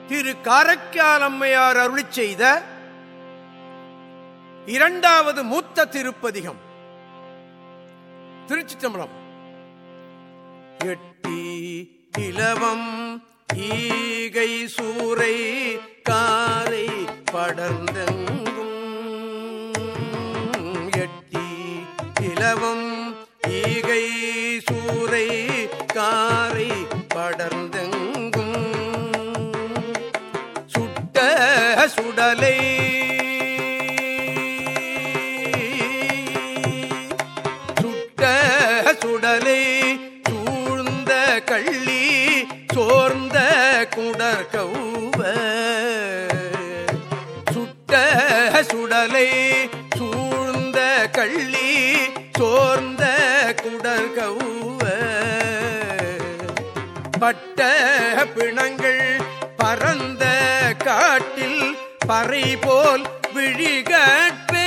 திரு காரைக்கால் அம்மையார் அருளிச் செய்த இரண்டாவது மூத்த திருப்பதிகம். திருச்சிற்றம்பலம். எட்டி இலவம் ஈகை சூரை காரை படர்ந்தெங்கும், எட்டி இலவம் ஈகை சூரை காரை படர்ந்தெங்கும், சுட்ட சுடலை சுடலை சூழ்ந்த கள்ளி சோர்ந்த குடற்கௌவ, சுட்ட சுடலை சூழ்ந்த கள்ளி சோர்ந்த குடற்கௌவ, பட்ட பிணங்கள் பரந்த காட்டில் பறை போல் விழிகற்பே,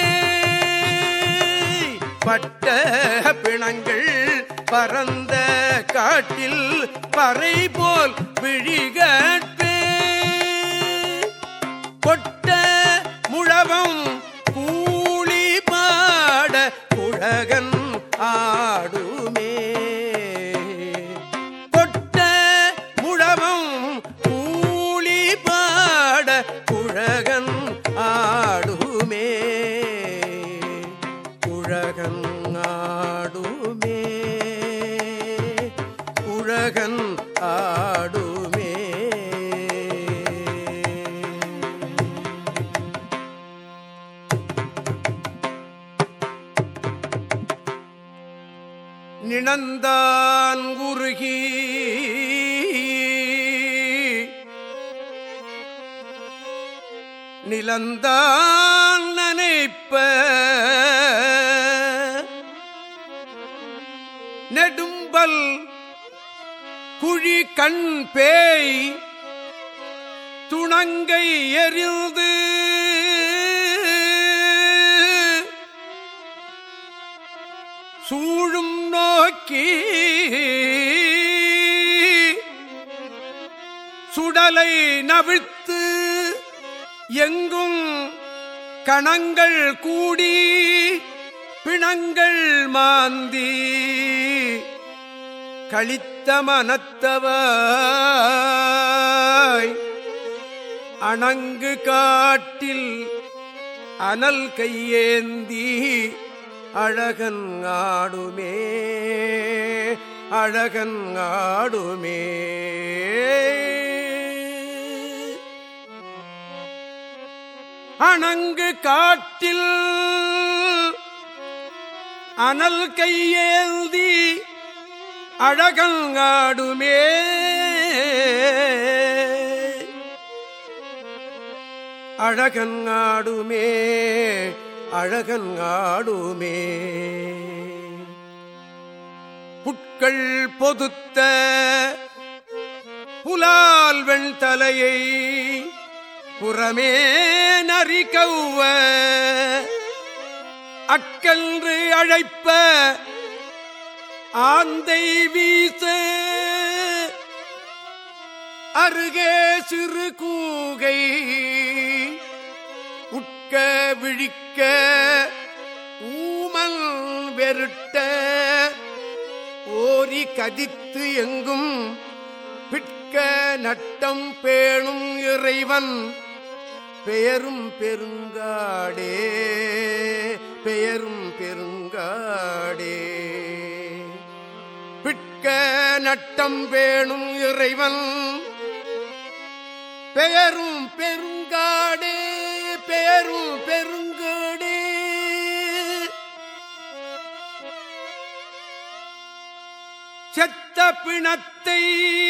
பட்ட பிணங்கள் பரந்த காட்டில் பறை போல் விழிகற்பே, கொட்ட முழவம் கூலி பாட குழகன் ஆடுமே, கொட்ட முழவம் கூலி பாட குழகன் ஆடுமே, குழகன் ஆடுமே, குழகன் ஆடுமே. நிணந்தான் உருகி நிலந்தான் நனைப்ப, நெடும்பல் குழி கண் பேய் துணங்கை எரிந்து, சூழும் நோக்கி சுடலை நவிழ்த்து எங்கும் கணங்கள் கூடி பிணங்கள் மாந்தி, களித்த மனத்தவாய் அணங்கு காட்டில் அனல் கையேந்தி அழகன் ஆடுமே, அழகன் ஆடுமே. அணங்கு காட்டில் அனல் கையேந்தி அழகன் ஆடுமே, அழகன் ஆடுமே, அழகன் ஆடுமே. புட்கள் பொதுத்த புலால் வெண்தலையை புறமே நரிகௌவ, அக்கன்று அழைப்ப ஆந்தை வீச, அருகே சிறு கூகை உட்க விழிக்க ஊமல் வெருட்ட, ஓரி கதித்து எங்கும் பிட்க நட்டம் பேணும் இறைவன் பெயரும் பெருங்காடே, பெயரும் பெருங்காடே. பிட்க நட்டம் பேணும் இறைவன் பெயரும் பெருங்காடே, பெயரும் பெருங்காடே. செத்த பிணத்தை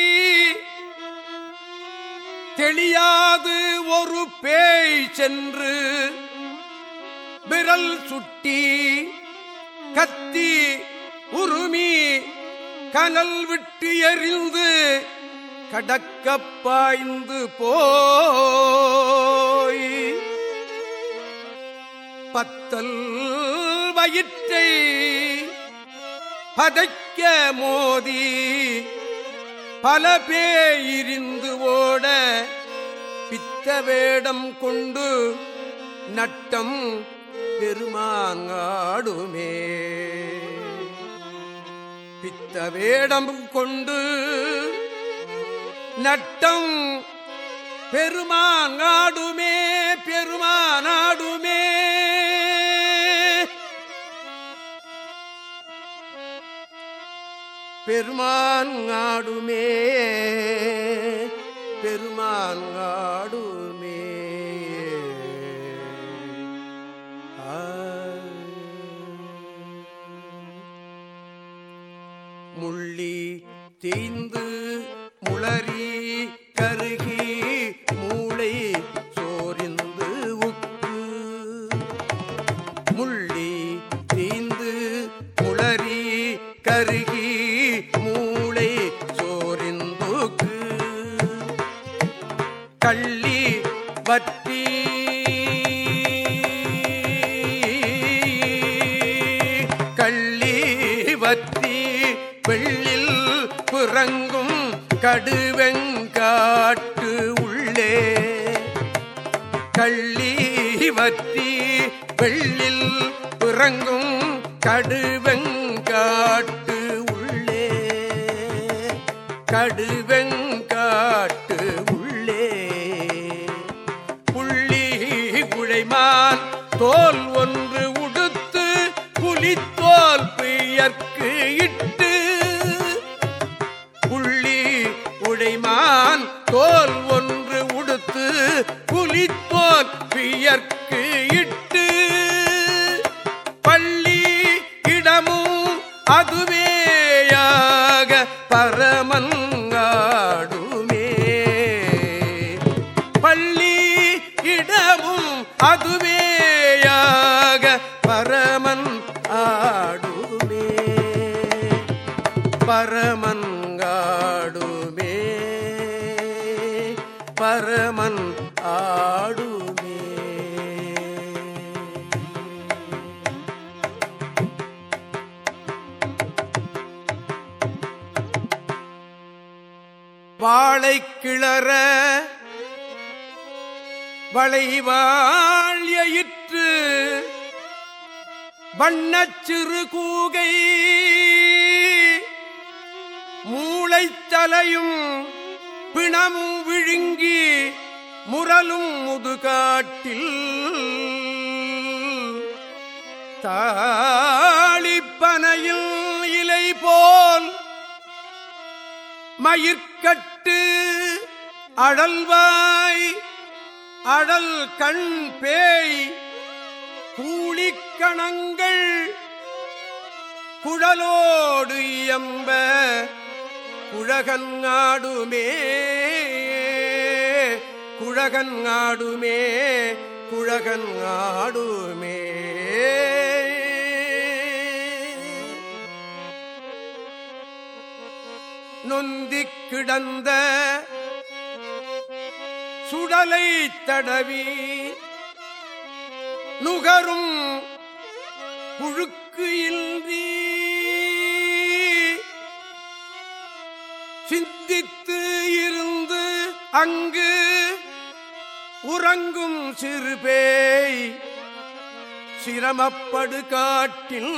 தெளியாது ஒரு பேய் சென்று விரல் சுட்டி கத்தி உருமி கனல் விட்டு எறிந்து கடக்கப் பாய்ந்து போய், பத்தல் வயிற்றை பதைக்க மோதி பல பேயிருந்து ஓட பித்த வேடம் கொண்டு நட்டம் பெருமாங்காடுமே. பித்த வேடம் கொண்டு நட்டம் பெருமாங்காடுமே. பெருமானாடுமே. பெருமாங்காடுமே. பெருமாங்காடுமே. முள்ளி தீந்து முளரி கருகி மூளை சோரிந்து உப்பு. முள்ளி தீந்து முளரி கருகி மூளை சோரிந்துக்கு. கள்ளி வற்றி கள்ளி வற்றி வெள்ளில் பிறங்கும் கடுவெங்காட்டு உள்ளே. கள்ளி வற்றி வெள்ளில் பிறங்கும் கடுவெங்காட்டு உள்ளே. கடுவெங்காட்டு உள்ளே. புள்ளி உழைமான் தோல் ஒன்று உடுத்து புலித்தோல் பெயர்க்கு இட்டு. புள்ளி உழைமான் தோல் ஒன்று உடுத்து புலித்தோல் பெயர்க்கு இட்டு. பள்ளி இடமும் அதுவேயாக பரமங்காடுமே. பள்ளி இடமும் அதுவேயாக பரமன் ஆடுமே. பரமன்காடுமே. பரமன் ஆடுமே. வாழை கிளற வளைவாழியிற்று வண்ணச்சிறு கூகை மூளைத்தலையும் பிணமும் விழுங்கி முரலும் முதுகாட்டில். தாளிப்பனையில் இலை போல் மயிர்கட்டு அடல்வாய் அடல் கண் பேய் கூலிக்கணங்கள் குழலோடு இயம்ப குழகங்காடுமே. குழகங்காடுமே. குழகங்காடுமே. நொந்திக் கிடந்த சுடலை தடவி நுகரும் புழுக்கு இன்றி சிந்தித்து இருந்து அங்கு உறங்கும் சிறுபேய் சிரமப்படு காட்டில்.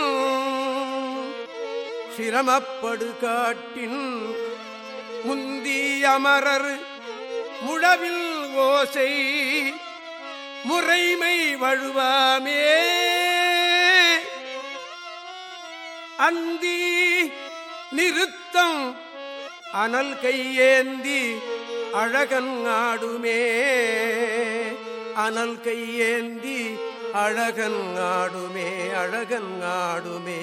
சிரமப்படு காட்டின் முந்தி அமரர் முழவில் ஓசை முறைமை வழுவாமே. அந்தி நிறுத்தம் அனல் கையேந்தி அழகன் ஆடுமே. அனல் கையேந்தி அழகன் ஆடுமே. அழகன் ஆடுமே.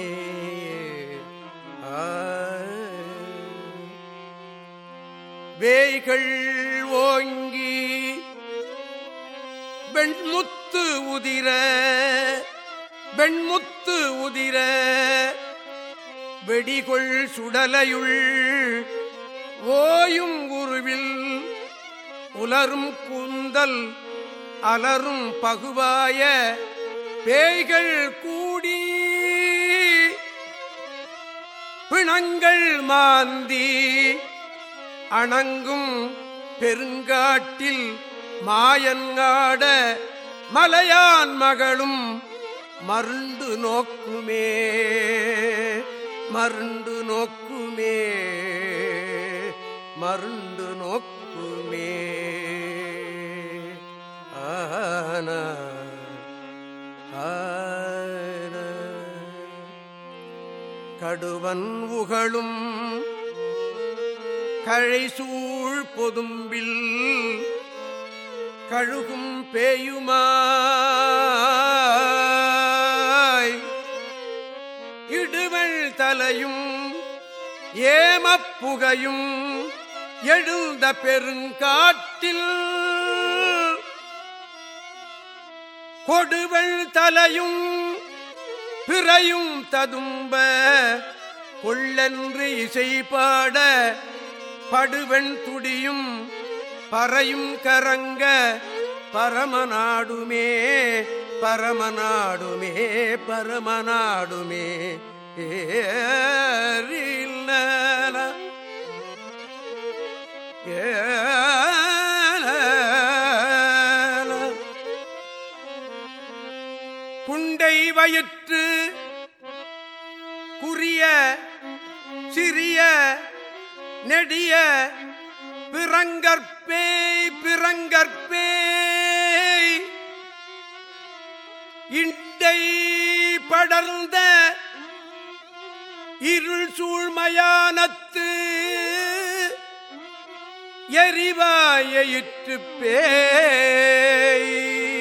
வேய்கள் ஓங்கி வெண்முத்து உதிர வெண்முத்து உதிர வெடிகொள் சுடலையுள் ஓயும் உருவில் உலரும் கூந்தல் அலரும் பகுவாய பேய்கள் கூடி பிணங்கள் மாந்தி அணங்கும் பெருங்காட்டில் மாயன்காட மலையான் மகளும் மருண்டு நோக்குமே மருண்டு நோக்குமே மருண்டு நோக்குமே. ஆன கடுவன் உகளும் கழைசூழ் பொதும்பில் கழுகும் பேயுமாய் இடுவள் தலையும் ஏமப்புகையும் எழுந்த பெருங்காட்டில் கொடுவள் தலையும் பிறையும் ததும்ப கொள்ளென்று இசைபாட படுவெண் துடியும் பறையும் கரங்க பரமநாடுமே பரமநாடுமே பரமநாடுமே. புண்டை வயிற்று குறிய சிறிய நெடிய பிறங்கற்பேய் பிறங்கற்பேய் இண்டை படர்ந்த இருள் சூழ்மயானத்து எரிவாயிற்று பேய்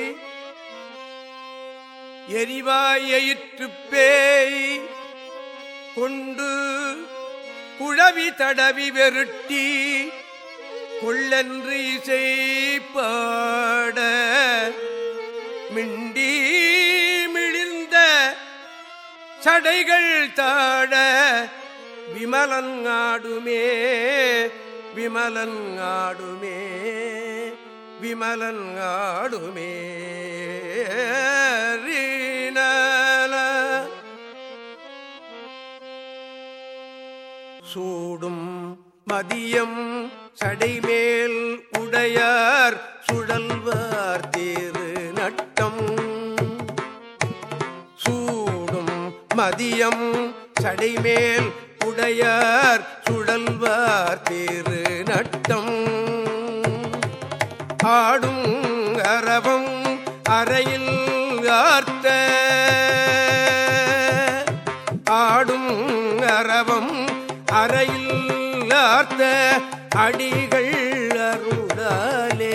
எரிவாயிற்று பேய் கொண்டு குழவி தடவி வெருட்டி கொள்ளென்று இசைப்பாட மிண்டி மிழிந்த சடைகள் தாட விமலன் ஆடுமே விமலன் ஆடுமே விமலன் ஆடுமே. சூடும் மதியம் சடைமேல் உடையார் சுழல்வார் தேரு நட்டம் சூடும் மதியம் சடைமேல் உடையார் சுழல்வார் தேரு நட்டம் ஆடும் அரவம் அறையில் ஆர்த்த ஆடும் அரவம் அறையில் ஆர்த்த அடிகள் அருளாலே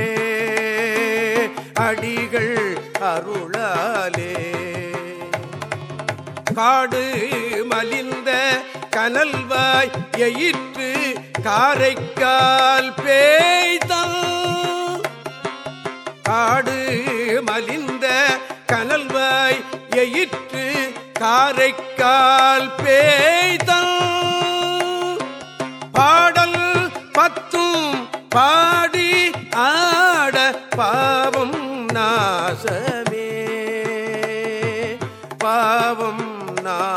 அடிகள் அருளாலே காடு மலிந்த கனல்வாய் எயிற்று காரைக்கால் பேய்தல் காடு மலிந்த கனல்வாய் எயிற்று காரைக்கால் பேய்தல் பாடல் பத்தும் பாடி ஆட பாவம் நாசமே பாவம்